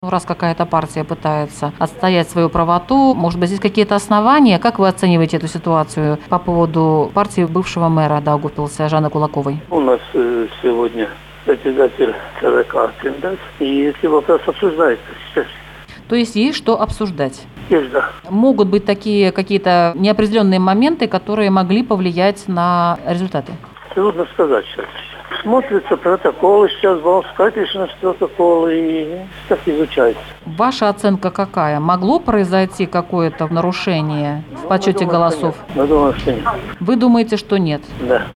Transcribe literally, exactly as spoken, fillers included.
Раз какая-то партия пытается отстоять свою правоту, может быть, здесь какие-то основания? Как вы оцениваете эту ситуацию по поводу партии бывшего мэра Даугавпилса Жанны Кулаковой? У нас э, сегодня председатель ЦВК Кендес, и эти вопросы обсуждаются сейчас. То есть есть что обсуждать? Есть, да. Могут быть такие какие-то неопределенные моменты, которые могли повлиять на результаты? Трудно сказать сейчас. Смотрятся протоколы сейчас, волонтерские протоколы, и так изучается. Ваша оценка какая? Могло произойти какое-то нарушение в подсчете голосов? Мы думаем, что нет. Вы думаете, что нет? Да.